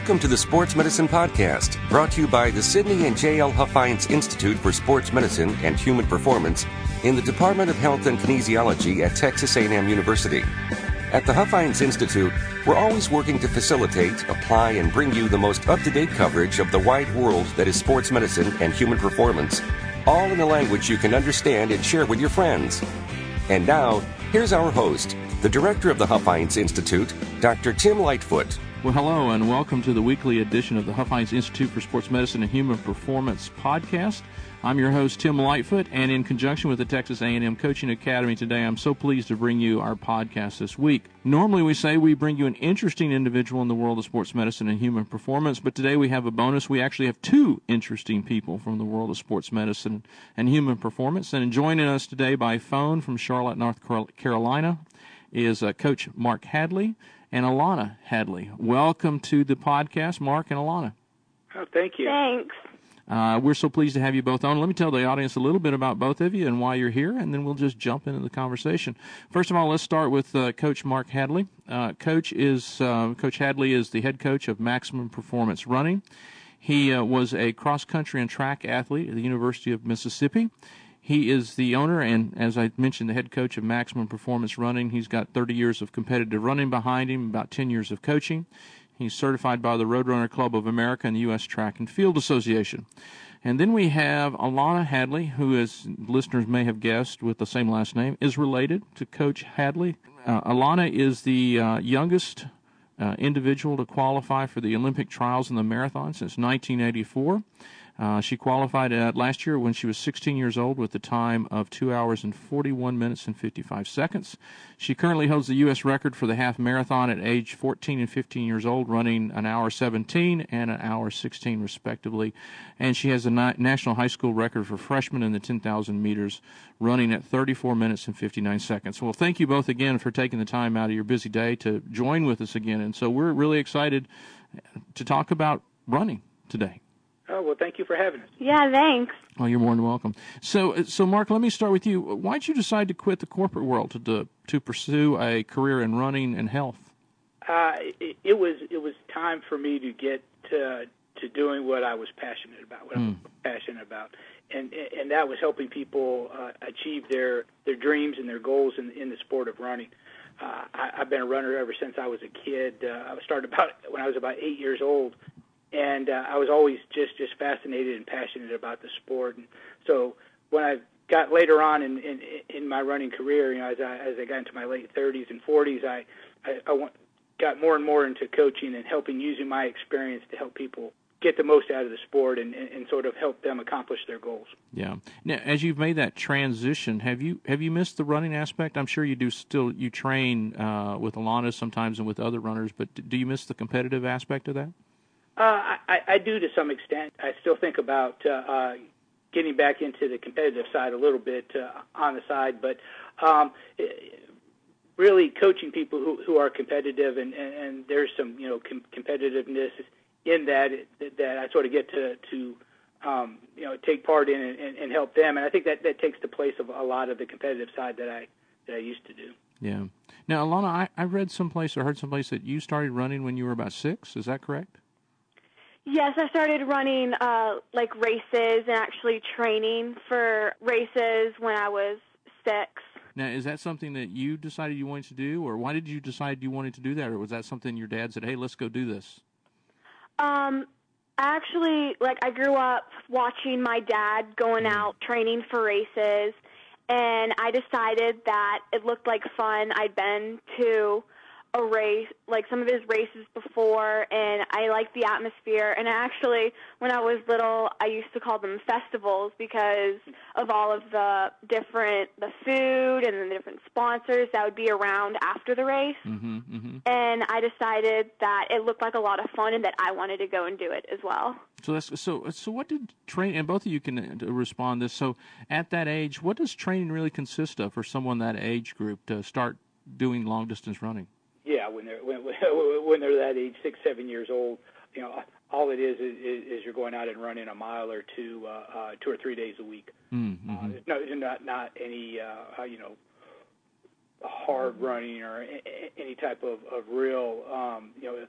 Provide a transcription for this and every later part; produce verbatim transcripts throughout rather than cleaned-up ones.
Welcome to the Sports Medicine Podcast, brought to you by the Sidney and J L Huffines Institute for Sports Medicine and Human Performance in the Department of Health and Kinesiology at Texas A and M University. At the Huffines Institute, we're always working to facilitate, apply, and bring you the most up-to-date coverage of the wide world that is sports medicine and human performance, all in a language you can understand and share with your friends. And now, here's our host, the director of the Huffines Institute, Doctor Tim Lightfoot. Well, hello, and welcome to the weekly edition of the Huffines Institute for Sports Medicine and Human Performance podcast. I'm your host, Tim Lightfoot, and in conjunction with the Texas A and M Coaching Academy today, I'm so pleased to bring you our podcast this week. Normally, we say we bring you an interesting individual in the world of sports medicine and human performance, but today we have a bonus. We actually have two interesting people from the world of sports medicine and human performance, and joining us today by phone from Charlotte, North Carolina, is uh, Coach Mark Hadley and Alana Hadley. Welcome to the podcast, Mark and Alana. Oh, thank you. Thanks. Uh, we're so pleased to have you both on. Let me tell the audience a little bit about both of you and why you're here, and then we'll just jump into the conversation. First of all, let's start with uh, Coach Mark Hadley. Uh, Coach is uh, Coach Hadley is the head coach of Maximum Performance Running. He uh, was a cross-country and track athlete at the University of Mississippi. He is the owner and, as I mentioned, the head coach of Maximum Performance Running. He's got thirty years of competitive running behind him, about ten years of coaching. He's certified by the Roadrunner Club of America and the U S Track and Field Association. And then we have Alana Hadley, who, as listeners may have guessed with the same last name, is related to Coach Hadley. Uh, Alana is the uh, youngest uh, individual to qualify for the Olympic trials in the marathon since nineteen eighty-four. Uh, she qualified uh, last year when she was sixteen years old with a time of two hours and forty-one minutes and fifty-five seconds. She currently holds the U S record for the half marathon at age fourteen and fifteen years old, running an hour seventeen and an hour sixteen respectively. And she has a na- national high school record for freshmen in the ten thousand meters, running at thirty-four minutes and fifty-nine seconds. Well, thank you both again for taking the time out of your busy day to join with us again. And so we're really excited to talk about running today. Oh, well, thank you for having us. Yeah, thanks. Oh, you're more than welcome. So, so Mark, let me start with you. Why did you decide to quit the corporate world to to, to pursue a career in running and health? Uh, it, it was it was time for me to get to, to doing what I was passionate about, what mm. I was passionate about, and and that was helping people uh, achieve their, their dreams and their goals in in the sport of running. Uh, I, I've been a runner ever since I was a kid. Uh, I started about when I was about eight years old. And uh, I was always just, just fascinated and passionate about the sport. And so when I got later on in, in, in my running career, you know, as I, as I got into my late thirties and forties, I, I, I went, got more and more into coaching and helping, using my experience to help people get the most out of the sport and, and, and sort of help them accomplish their goals. Yeah. Now, as you've made that transition, have you have you missed the running aspect? I'm sure you do still. You train uh, with Alana sometimes and with other runners, but do you miss the competitive aspect of that? Uh, I, I do to some extent. I still think about uh, uh, getting back into the competitive side a little bit uh, on the side, but um, really coaching people who, who are competitive, and, and, and there's some you know com- competitiveness in that that I sort of get to to um, you know take part in and, and, and help them, and I think that, that takes the place of a lot of the competitive side that I that I used to do. Yeah. Now, Alana, I, I read someplace or heard someplace that you started running when you were about six. Is that correct? Yes, I started running uh, like races and actually training for races when I was six. Now, is that something that you decided you wanted to do, or why did you decide you wanted to do that, or was that something your dad said, hey, let's go do this? Um, actually, like I grew up watching my dad going mm-hmm. out training for races, and I decided that it looked like fun. I'd been to a race, like some of his races before, and I liked the atmosphere. And actually, when I was little, I used to call them festivals because of all of the different, the food and the different sponsors that would be around after the race. Mm-hmm, mm-hmm. And I decided that it looked like a lot of fun and that I wanted to go and do it as well. So that's so. So what did train? And both of you can respond to this. So at that age, what does training really consist of for someone that age group to start doing long distance running? Yeah, when they're when, when they're that age, six, seven years old, you know, all it is is, is you're going out and running a mile or two, uh, uh, two or three days a week. Mm-hmm. Uh, there's no, there's not not any, uh, you know, hard running or a, any type of, of real, um, you know,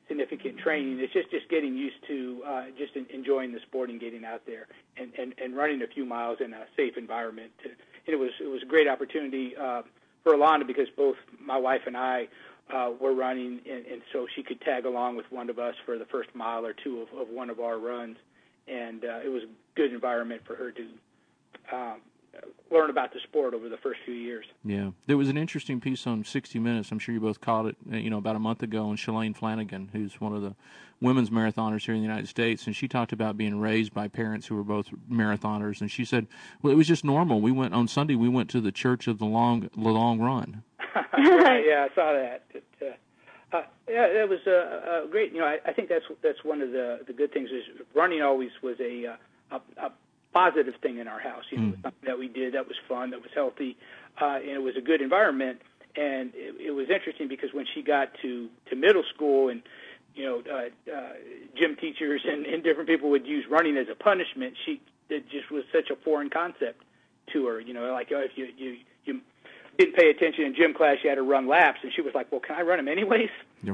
significant training. It's just, just getting used to uh, just in, enjoying the sport and getting out there and, and, and running a few miles in a safe environment. And it was it was a great opportunity uh, for Alana because both my wife and I uh, were running, and, and so she could tag along with one of us for the first mile or two of, of one of our runs. And uh, it was a good environment for her to um, learn about the sport over the first few years. Yeah. There was an interesting piece on sixty minutes. I'm sure you both caught it, you know, about a month ago, on Shalane Flanagan, who's one of the women's marathoners here in the United States, and she talked about being raised by parents who were both marathoners, and she said, well, it was just normal. We went on Sunday, we went to the Church of the Long, the long Run. Right, yeah, I saw that. It, uh, uh, yeah, it was uh, uh, great. You know, I, I think that's that's one of the the good things is running always was a uh, a, a positive thing in our house. You know, mm. something that we did that was fun, that was healthy, uh, and it was a good environment. And it, it was interesting because when she got to, to middle school, and you know, uh, uh, gym teachers and, and different people would use running as a punishment, she it just was such a foreign concept to her. You know, like oh, if you you you didn't pay attention in gym class, you had to run laps, and she was like, "Well, can I run them anyways?"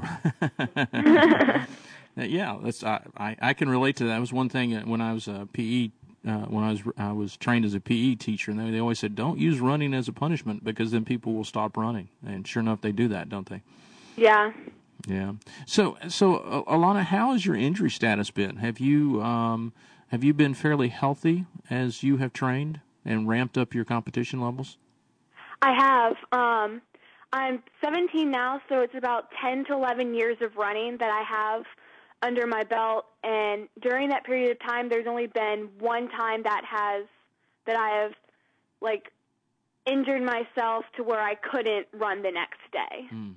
Yeah, that's I, I I can relate to that. That was one thing when I was a P E. Uh, when I was I was trained as a P E teacher, and they, they always said, don't use running as a punishment because then people will stop running. And sure enough, they do that, don't they? Yeah. Yeah. So, so uh, Alana, how has your injury status been? Have you um, have you been fairly healthy as you have trained and ramped up your competition levels? I have. Um, I'm seventeen now, so it's about ten to eleven years of running that I have under my belt, and during that period of time, there's only been one time that has that I have like injured myself to where I couldn't run the next day. Mm.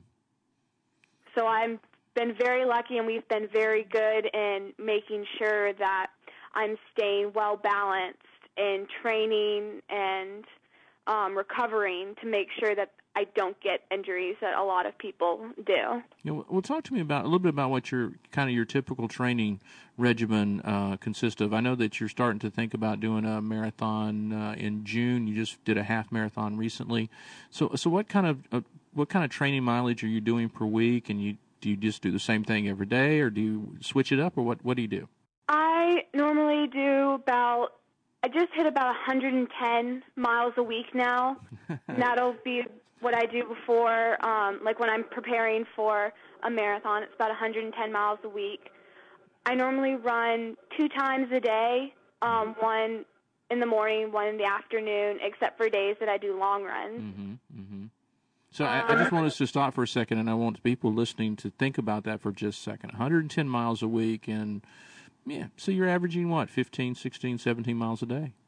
So I've been very lucky, and we've been very good in making sure that I'm staying well balanced in training and um, recovering to make sure that I don't get injuries that a lot of people do. You know, well, talk to me about a little bit about what your kind of your typical training regimen uh, consists of. I know that you're starting to think about doing a marathon uh, in June. You just did a half marathon recently. So, so what kind of uh, what kind of training mileage are you doing per week? And you do you just do the same thing every day, or do you switch it up, or what? What do you do? I normally do about. I just hit about one hundred ten miles a week now. And that'll be what I do before, um, like when I'm preparing for a marathon. It's about one hundred ten miles a week. I normally run two times a day, um, one in the morning, one in the afternoon, except for days that I do long runs. Mm-hmm, mm-hmm. So um, I, I just want us to stop for a second, and I want people listening to think about that for just a second. one hundred ten miles a week, and yeah, so you're averaging what, fifteen, sixteen, seventeen miles a day?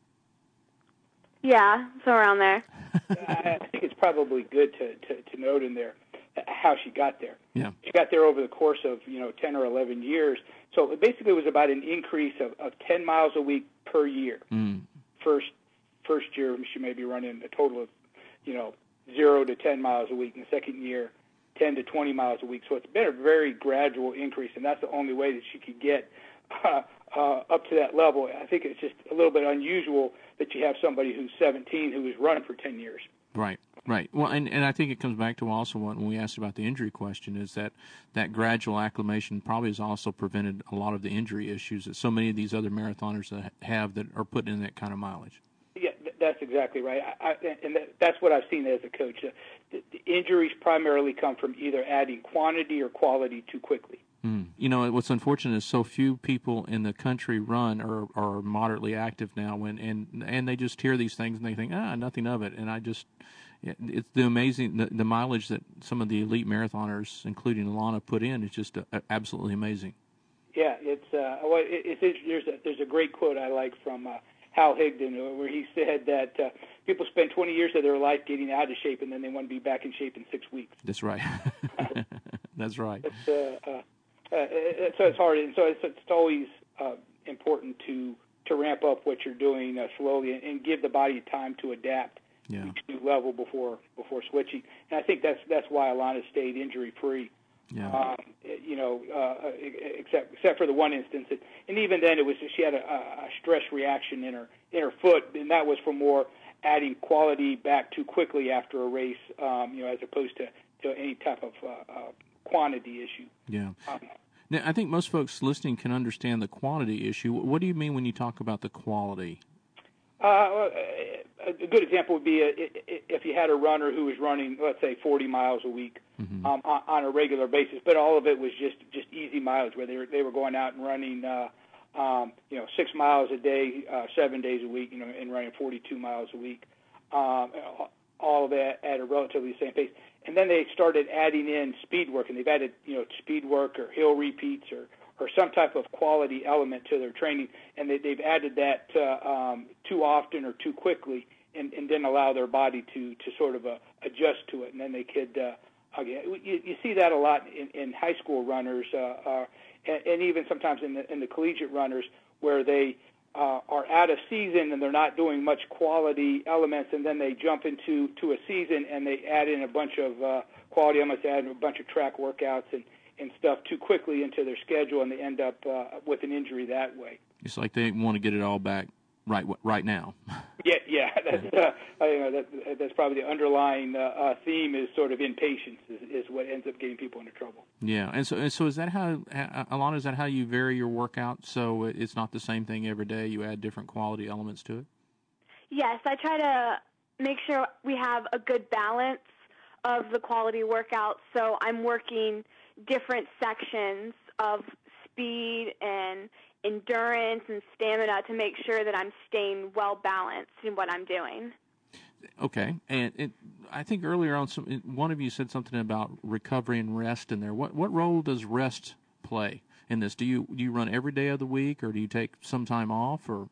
Yeah, so around there. I think it's probably good to, to, to note in there how she got there. Yeah. She got there over the course of, you know, ten or eleven years. So it basically was about an increase of, of ten miles a week per year. Mm. First first year, she may be running a total of, you know, zero to ten miles a week. In the second year, ten to twenty miles a week. So it's been a very gradual increase, and that's the only way that she could get uh, uh, up to that level. I think it's just a little bit unusual that you have somebody who's seventeen who has run for ten years. Right, right. Well, and, and I think it comes back to also what when we asked about the injury question is that that gradual acclimation probably has also prevented a lot of the injury issues that so many of these other marathoners have that are putting in that kind of mileage. Yeah, that's exactly right. I, I, and that, that's what I've seen as a coach. Uh, the, the injuries primarily come from either adding quantity or quality too quickly. Mm. You know, what's unfortunate is so few people in the country run or are moderately active now, when and and they just hear these things and they think, ah, nothing of it. And I just, it's the amazing, the, the mileage that some of the elite marathoners, including Alana, put in is just uh, absolutely amazing. Yeah, it's uh, well, it, it's there's a there's a great quote I like from uh, Hal Higdon where he said that uh, people spend twenty years of their life getting out of shape and then they want to be back in shape in six weeks. That's right. That's right. It's, uh, uh, Uh, so it's hard, and so it's, it's always uh, important to to ramp up what you're doing uh, slowly and, and give the body time to adapt yeah. to each new level before before switching. And I think that's that's why Alana stayed injury free. Yeah. Um, you know, uh, except except for the one instance, it, and even then, it was she had a, a stress reaction in her in her foot, and that was for more adding quality back too quickly after a race, um, you know, as opposed to, to any type of uh, uh, quantity issue. Yeah. Um, Now, I think most folks listening can understand the quantity issue. What do you mean when you talk about the quality? Uh, a good example would be a, if you had a runner who was running, let's say, forty miles a week mm-hmm. um, on a regular basis, but all of it was just, just easy mileage, where they were, they were going out and running, uh, um, you know, six miles a day, uh, seven days a week, you know, and running forty-two miles a week, um, all of that at a relatively the same pace. And then they started adding in speed work, and they've added, you know, speed work or hill repeats or or some type of quality element to their training, and they, they've added that uh, um, too often or too quickly, and, and didn't allow their body to, to sort of uh, adjust to it. And then they could, uh, again, you, you see that a lot in, in high school runners, uh, uh, and, and even sometimes in the, in the collegiate runners, where they uh, are out of season and they're not doing much quality elements, and then they jump into to a season and they add in a bunch of uh, quality elements, add in a bunch of track workouts and and stuff too quickly into their schedule, and they end up uh, with an injury that way. It's like they want to get it all back right right now. Yeah, yeah, that's uh, I, you know, that, that's probably the underlying uh, uh, theme is sort of impatience is, is what ends up getting people into trouble. Yeah, and so and so is that how, Alana, is that how you vary your workout? So it's not the same thing every day. You add different quality elements to it. Yes, I try to make sure we have a good balance of the quality workouts. So I'm working different sections of speed and endurance and stamina to make sure that I'm staying well balanced in what I'm doing. Okay, and it, I think earlier on, some, one of you said something about recovery and rest in there. What what role does rest play in this? Do you do you run every day of the week, or do you take some time off? Or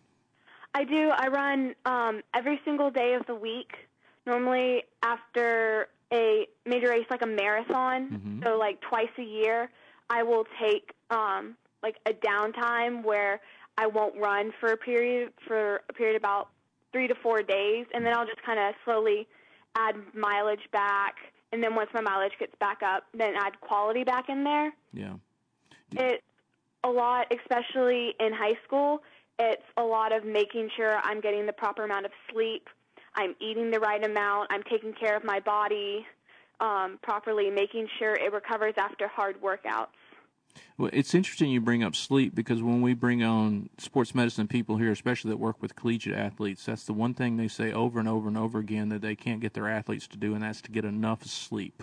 I do. I run um, every single day of the week. Normally after a major race like a marathon, mm-hmm. so like twice a year, I will take um, like a downtime where I won't run for a period for a period about three to four days, and then I'll just kind of slowly add mileage back, and then once my mileage gets back up, then add quality back in there. Yeah, it's a lot, especially in high school. It's a lot of making sure I'm getting the proper amount of sleep, I'm eating the right amount, I'm taking care of my body um, properly, making sure it recovers after hard workouts. Well, it's interesting you bring up sleep, because when we bring on sports medicine people here, especially that work with collegiate athletes, that's the one thing they say over and over and over again that they can't get their athletes to do, and that's to get enough sleep.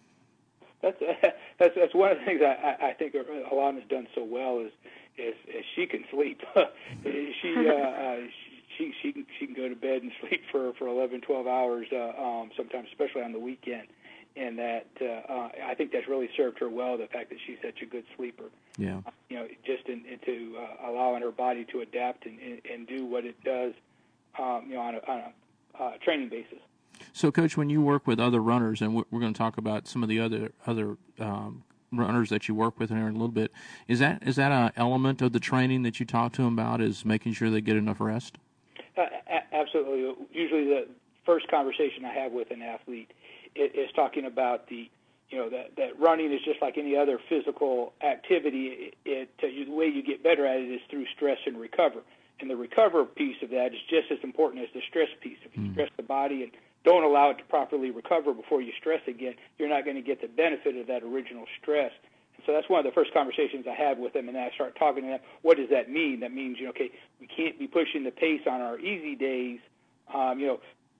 That's that's that's one of the things I, I think Alana's done so well is is, is she can sleep. she, uh, uh, she she can she can go to bed and sleep for for eleven, twelve hours uh, um, sometimes, especially on the weekend. And that uh, uh, I think that's really served her well. The fact that she's such a good sleeper. Yeah. Uh, you know, just in, into uh, allowing her body to adapt and, and, and do what it does. Um, you know, on a, on a uh, training basis. So, Coach, when you work with other runners, and we're going to talk about some of the other other um, runners that you work with in here in a little bit, is that is that an element of the training that you talk to them about? Is making sure they get enough rest? Uh, a- absolutely. Usually, the first conversation I have with an athlete is talking about the, you know, that, that running is just like any other physical activity. It, it you, the way you get better at it is through stress and recover. And the recover piece of that is just as important as the stress piece. If you mm. stress the body and don't allow it to properly recover before you stress again, you're not going to get the benefit of that original stress. And so that's one of the first conversations I have with them, and I start talking to them. What does that mean? That means, you know, okay, we can't be pushing the pace on our easy days. Um, you know,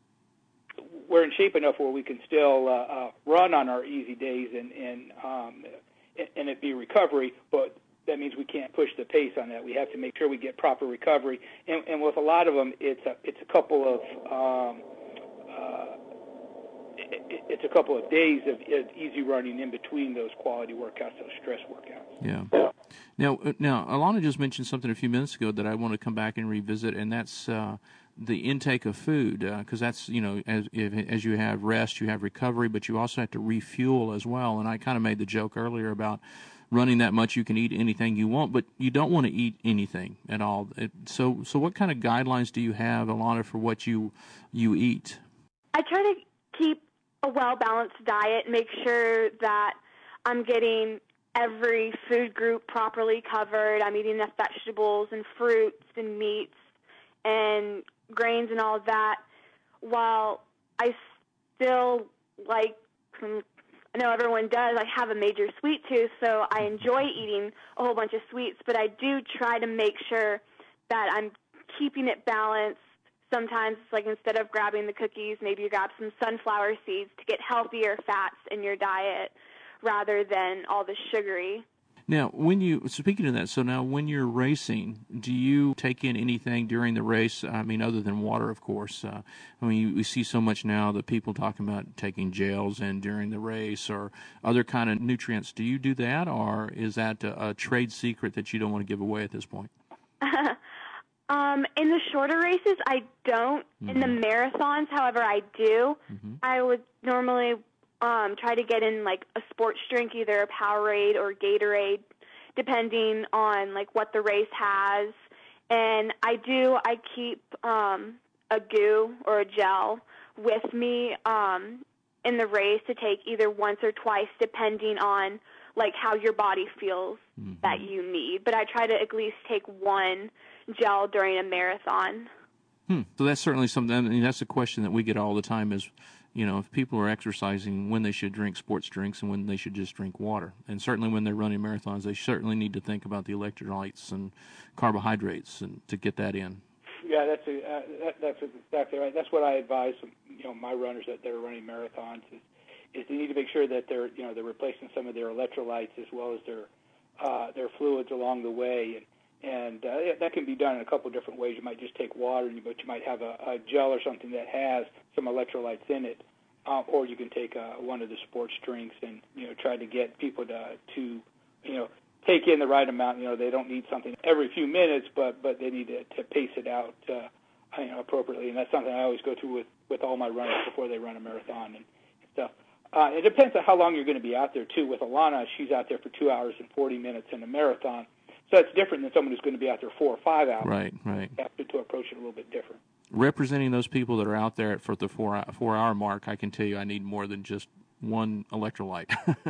we're in shape enough where we can still uh, uh, run on our easy days and and um, and it be recovery, but that means we can't push the pace on that. We have to make sure we get proper recovery, and, and with a lot of them, it's a it's a couple of um, uh, it, it's a couple of days of easy running in between those quality workouts, those stress workouts. Yeah. Now, now, Alana just mentioned something a few minutes ago that I want to come back and revisit, and that's uh, the intake of food, because uh, that's, you know, as if, as you have rest, you have recovery, but you also have to refuel as well. And I kind of made the joke earlier about running that much you can eat anything you want, but you don't want to eat anything at all. It, so, so what kind of guidelines do you have, Alana, for what you you eat? I try to keep a well-balanced diet, make sure that I'm getting every food group properly covered. I'm eating enough vegetables and fruits and meats and grains and all of that, while I still like some I know everyone does. I have a major sweet tooth, so I enjoy eating a whole bunch of sweets, but I do try to make sure that I'm keeping it balanced. Sometimes, like, instead of grabbing the cookies, maybe you grab some sunflower seeds to get healthier fats in your diet rather than all the sugary. Now, when you, speaking of that, so now when you're racing, do you take in anything during the race? I mean, other than water, of course. Uh, I mean, we see so much now that people talking about taking gels in during the race or other kind of nutrients. Do you do that, or is that a, a trade secret that you don't want to give away at this point? um, in the shorter races, I don't. Mm-hmm. In the marathons, however, I do. Mm-hmm. I would normally Um, try to get in, like, a sports drink, either a Powerade or Gatorade, depending on, like, what the race has. And I do, I keep um, a goo or a gel with me um, in the race to take either once or twice, depending on, like, how your body feels mm-hmm. that you need. But I try to at least take one gel during a marathon. Hmm. So that's certainly something, I mean, that's a question that we get all the time is, you know, if people are exercising, when they should drink sports drinks and when they should just drink water. And certainly when they're running marathons, they certainly need to think about the electrolytes and carbohydrates and to get that in. Yeah, that's a, uh, that, that's exactly right. That's what I advise, you know, my runners that they're running marathons is, is they need to make sure that they're, you know, they're replacing some of their electrolytes as well as their uh, their fluids along the way. And And uh, that can be done in a couple of different ways. You might just take water, but you might have a, a gel or something that has some electrolytes in it, uh, or you can take uh, one of the sports drinks and, you know, try to get people to, to, you know, take in the right amount. You know, they don't need something every few minutes, but but they need to, to pace it out, uh, you know, appropriately. And that's something I always go through with, with all my runners before they run a marathon and stuff. Uh, it depends on how long you're going to be out there too. With Alana, she's out there for two hours and forty minutes in a marathon. So it's different than someone who's going to be out there four or five hours. Right, right. You have to, to approach it a little bit different. Representing those people that are out there for the four four hour mark, I can tell you I need more than just one electrolyte.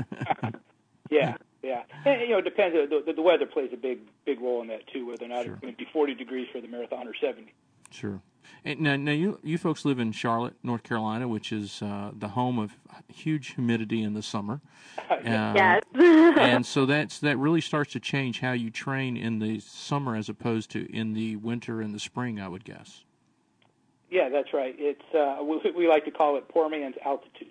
yeah, yeah. And, you know, it depends. The, the weather plays a big big role in that too. Whether or not Sure. it's going to be forty degrees for the marathon or seventy. Sure. And now, now you you folks live in Charlotte, North Carolina, which is uh, the home of huge humidity in the summer. Uh, yes. And so that's that really starts to change how you train in the summer as opposed to in the winter and the spring, I would guess. Yeah, that's right. It's uh, we, we like to call it poor man's altitude.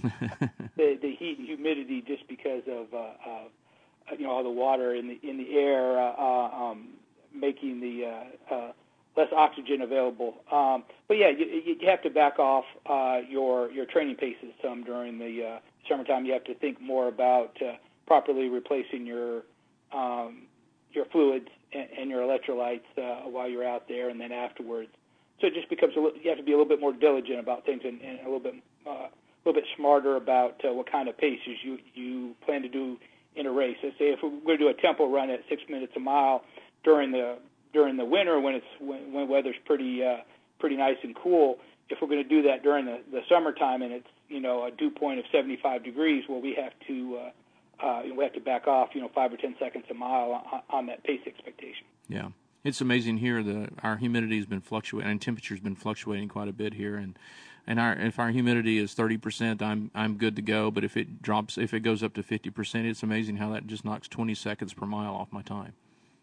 the the heat and humidity, just because of uh, uh, you know all the water in the in the air, uh, uh, um, making the uh, uh, less oxygen available. Um, but yeah, you, you have to back off uh, your your training paces some during the uh, summertime. You have to think more about uh, properly replacing your um, your fluids and, and your electrolytes uh, while you're out there, and then afterwards. So it just becomes a little, you have to be a little bit more diligent about things and, and a little bit uh, a little bit smarter about uh, what kind of paces you you plan to do in a race. Let's say if we're going to do a tempo run at six minutes a mile during the during the winter when it's when, when weather's pretty uh, pretty nice and cool. If we're going to do that during the, the summertime and it's you know a dew point of seventy-five degrees, well we have to uh, uh, we have to back off you know five or ten seconds a mile on, on that pace expectation. Yeah. It's amazing here. The our humidity has been fluctuating, and temperature's been fluctuating quite a bit here. And and our if our humidity is thirty percent, I'm I'm good to go. But if it drops, if it goes up to fifty percent, it's amazing how that just knocks twenty seconds per mile off my time.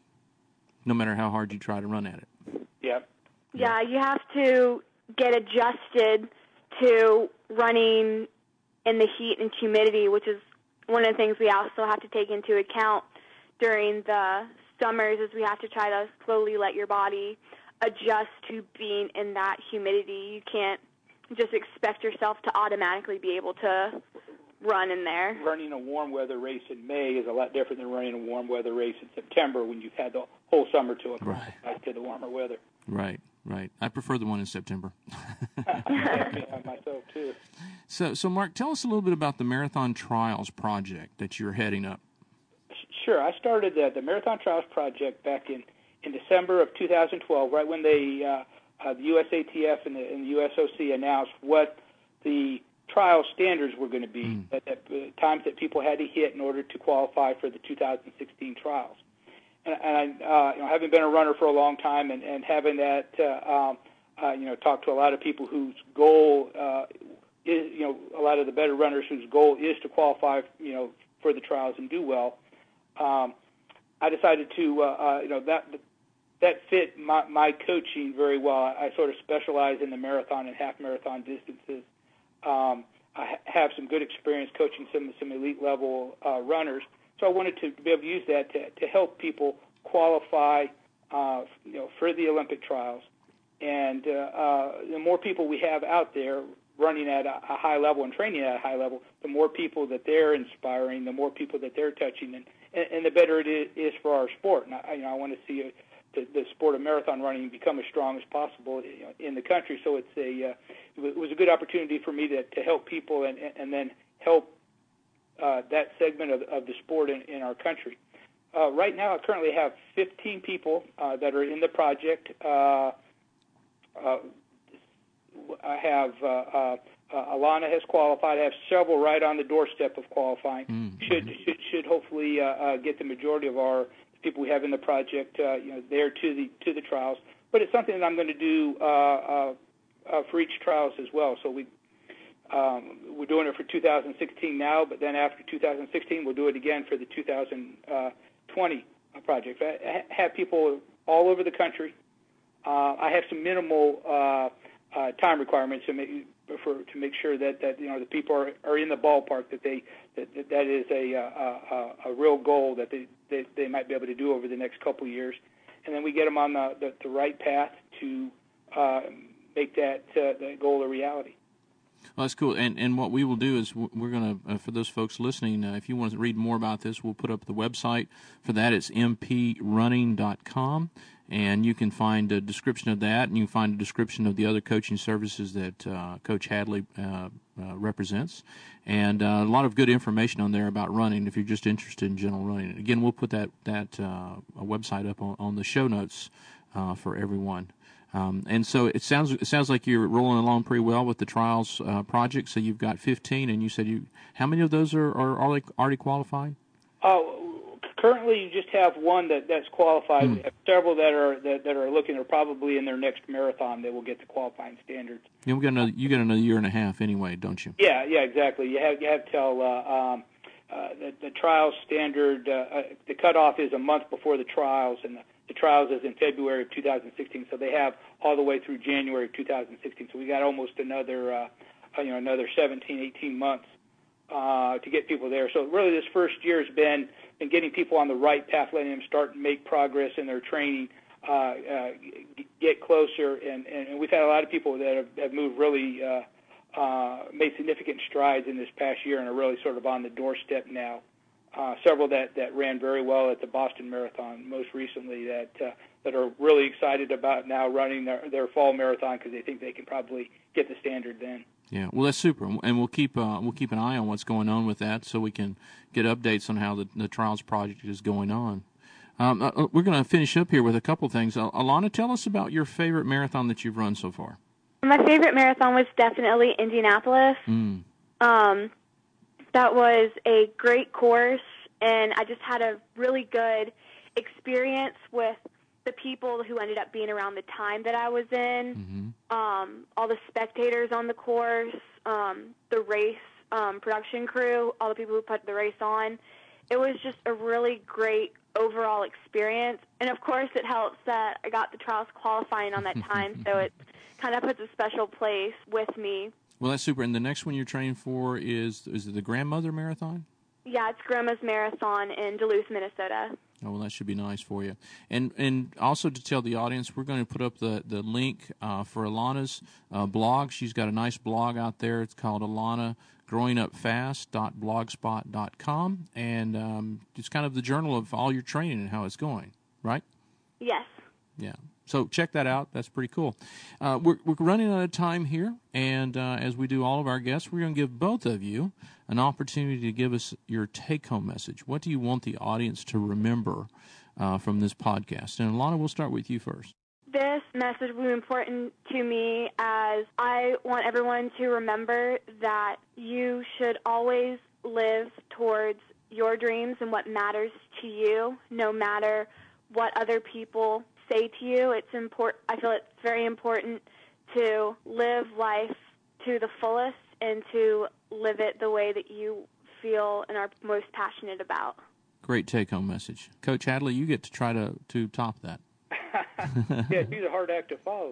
No matter how hard you try to run at it. Yeah. Yeah, you have to get adjusted to running in the heat and humidity, which is one of the things we also have to take into account during the summers, is we have to try to slowly let your body adjust to being in that humidity. You can't just expect yourself to automatically be able to run in there. Running a warm weather race in May is a lot different than running a warm weather race in September when you've had the whole summer to acclimatize right. to the warmer weather. Right, right. I prefer the one in September. Yeah, myself too. So, so Mark, tell us a little bit about the Marathon Trials project that you're heading up. Sure. I started the, the Marathon Trials Project back in, in December of two thousand twelve, right when they, uh, uh, the U S A T F and the, and the U S O C announced what the trial standards were going to be, mm. at, at uh, times that people had to hit in order to qualify for the two thousand sixteen trials. And, and I, uh, you know, having been a runner for a long time and, and having that, uh, um, uh, you know, talk to a lot of people whose goal uh, is, you know, a lot of the better runners whose goal is to qualify, you know, for the trials and do well. Um, I decided to, uh, uh, you know, that that fit my, my coaching very well. I, I sort of specialize in the marathon and half marathon distances. Um, I ha- have some good experience coaching some some elite level uh, runners, so I wanted to be able to use that to, to help people qualify, uh, you know, for the Olympic trials. And uh, uh, the more people we have out there running at a, a high level and training at a high level, the more people that they're inspiring, the more people that they're touching, and, and, and the better it is, is for our sport. And I, you know, I want to see a, the, the sport of marathon running become as strong as possible, you know, in the country. So it's a uh, it was a good opportunity for me to, to help people and, and then help uh, that segment of, of the sport in, in our country. Uh, right now, I currently have fifteen people uh, that are in the project. Uh, Uh, I have uh, uh, uh, Alana has qualified. I have several right on the doorstep of qualifying. Mm-hmm. Should, should should hopefully uh, uh, get the majority of our people we have in the project, uh, you know, there to the to the trials. But it's something that I'm going to do uh, uh, uh, for each trials as well. So we um, we're doing it for two thousand sixteen now, but then after two thousand sixteen, we'll do it again for the two thousand twenty project. I have people all over the country. Uh, I have some minimal uh, uh, time requirements to make for to make sure that, that you know the people are, are in the ballpark, that they that that, that is a, a a real goal that they, they they might be able to do over the next couple of years, and then we get them on the the, the right path to uh, make that uh, that goal a reality. Well, that's cool. And and what we will do is we're going to, uh, for those folks listening, uh, if you want to read more about this, we'll put up the website for that. It's m p running dot com, and you can find a description of that, and you can find a description of the other coaching services that uh, Coach Hadley uh, uh, represents, and uh, a lot of good information on there about running if you're just interested in general running. Again, we'll put that, that uh, website up on, on the show notes uh, for everyone. Um, and so it sounds it sounds like you're rolling along pretty well with the trials uh, project. So you've got fifteen, and you said you how many of those are, are already, already qualified? Oh, currently you just have one that, that's qualified. Mm. We have several that are that, that are looking, are probably in their next marathon that will get the qualifying standards. You got another you got another year and a half anyway, don't you? Yeah, yeah, exactly. You have you have till uh, um, uh, the, the trials standard. Uh, the cutoff is a month before the trials, and the The trials is in February of two thousand sixteen, so they have all the way through January of two thousand sixteen. So we got almost another, uh, you know, another seventeen, eighteen months uh, to get people there. So really, this first year has been been getting people on the right path, letting them start and make progress in their training, uh, uh, get closer, and, and we've had a lot of people that have, have moved really, uh, uh, made significant strides in this past year, and are really sort of on the doorstep now. Uh, several that, that ran very well at the Boston Marathon most recently that uh, that are really excited about now running their, their fall marathon because they think they can probably get the standard then. Yeah, well, that's super, and we'll keep uh, we'll keep an eye on what's going on with that so we can get updates on how the, the trials project is going on. Um, uh, we're going to finish up here with a couple things. Uh, Alana, tell us about your favorite marathon that you've run so far. My favorite marathon was definitely Indianapolis. Mm. Um. That was a great course, and I just had a really good experience with the people who ended up being around the time that I was in, mm-hmm. um, all the spectators on the course, um, the race um, production crew, all the people who put the race on. It was just a really great overall experience, and of course it helps that I got the trials qualifying on that time, so it kind of puts a special place with me. Well, that's super. And the next one you're training for is is it the Grandmother Marathon? Yeah, it's Grandma's Marathon in Duluth, Minnesota. Oh, well, that should be nice for you. And and also to tell the audience, we're going to put up the, the link uh, for Alana's uh, blog. She's got a nice blog out there. It's called alana growing up fast dot blogspot dot com. And um, it's kind of the journal of all your training and how it's going, right? Yes. Yeah. So check that out. That's pretty cool. Uh, we're, we're running out of time here, and uh, as we do all of our guests, we're going to give both of you an opportunity to give us your take-home message. What do you want the audience to remember uh, from this podcast? And Alana, we'll start with you first. This message will be important to me as I want everyone to remember that you should always live towards your dreams and what matters to you, no matter what other people say to you. It's important. I feel it's very important to live life to the fullest and to live it the way that you feel and are most passionate about. Great take-home message. Coach Hadley, you get to try to, to top that. Yeah, it'd be the hard act to follow.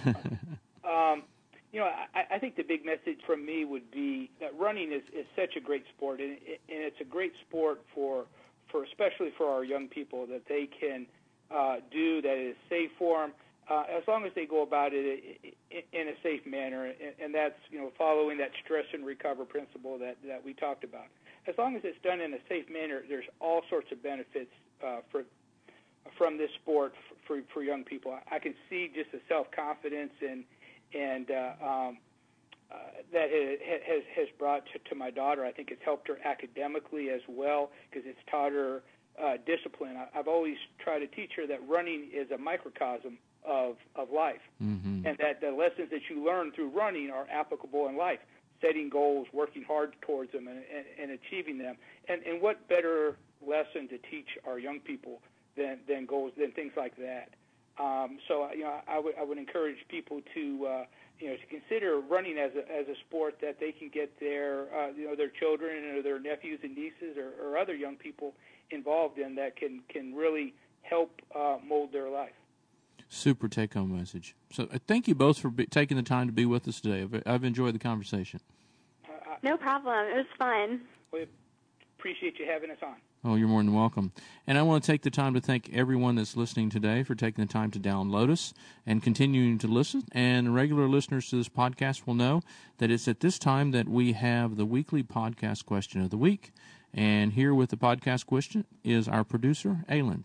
um, you know, I, I think the big message from me would be that running is, is such a great sport, and, it, and it's a great sport for, for especially for our young people, that they can uh, do, that is safe for them, uh, as long as they go about it in a safe manner, and, and that's, you know, following that stress and recover principle that, that we talked about. As long as it's done in a safe manner, there's all sorts of benefits uh, for from this sport for, for young people. I can see just the self-confidence and and uh, um, uh, that it has has brought to, to my daughter. I think it's helped her academically as well, because it's taught her uh, discipline. I, I've always tried to teach her that running is a microcosm of of life, mm-hmm. and that the lessons that you learn through running are applicable in life. Setting goals, working hard towards them, and, and, and achieving them. And, and what better lesson to teach our young people than, than goals, than things like that. Um, so, you know, I would I would encourage people to, uh, you know, to consider running as a as a sport that they can get their, uh, you know, their children or their nephews and nieces or, or other young people involved in, that can can really help uh, mold their life. Super take-home message. So uh, thank you both for be, taking the time to be with us today. I've, I've enjoyed the conversation. Uh, no problem. It was fun. We appreciate you having us on. Oh, you're more than welcome. And I want to take the time to thank everyone that's listening today for taking the time to download us and continuing to listen. And regular listeners to this podcast will know that it's at this time that we have the weekly podcast question of the week. And here with the podcast question is our producer, Ayland.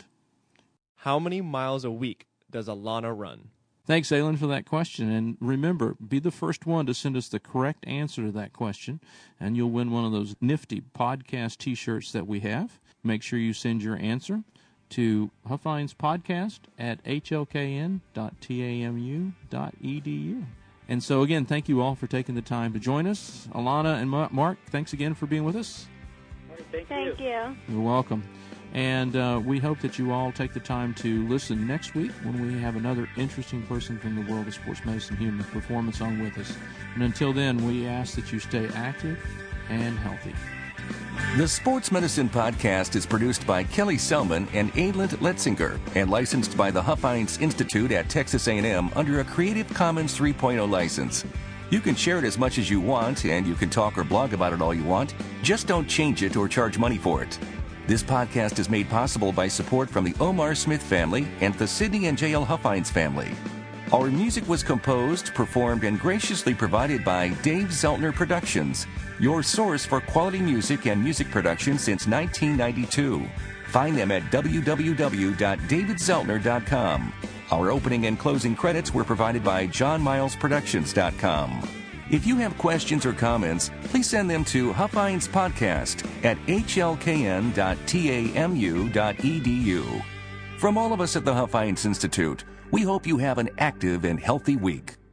How many miles a week does Alana run? Thanks, Ayland, for that question. And remember, be the first one to send us the correct answer to that question, and you'll win one of those nifty podcast T-shirts that we have. Make sure you send your answer to Huffines Podcast at h l k n dot t a m u dot e d u. And so, again, thank you all for taking the time to join us. Alana and Mark, thanks again for being with us. Thank, thank you. you. You're welcome. And uh, we hope that you all take the time to listen next week when we have another interesting person from the world of sports medicine, human performance on with us. And until then, we ask that you stay active and healthy. The Sports Medicine Podcast is produced by Kelly Selman and Ayland Letzinger and licensed by the Huffines Institute at Texas A and M under a Creative Commons three point oh license. You can share it as much as you want, and you can talk or blog about it all you want. Just don't change it or charge money for it. This podcast is made possible by support from the Omar Smith family and the Sidney and J L Huffines family. Our music was composed, performed, and graciously provided by Dave Zeltner Productions, your source for quality music and music production since nineteen ninety-two. Find them at w w w dot david zeltner dot com. Our opening and closing credits were provided by john miles productions dot com. If you have questions or comments, please send them to Huffines Podcast at h l k n dot t a m u dot e d u. From all of us at the Huffines Institute, we hope you have an active and healthy week.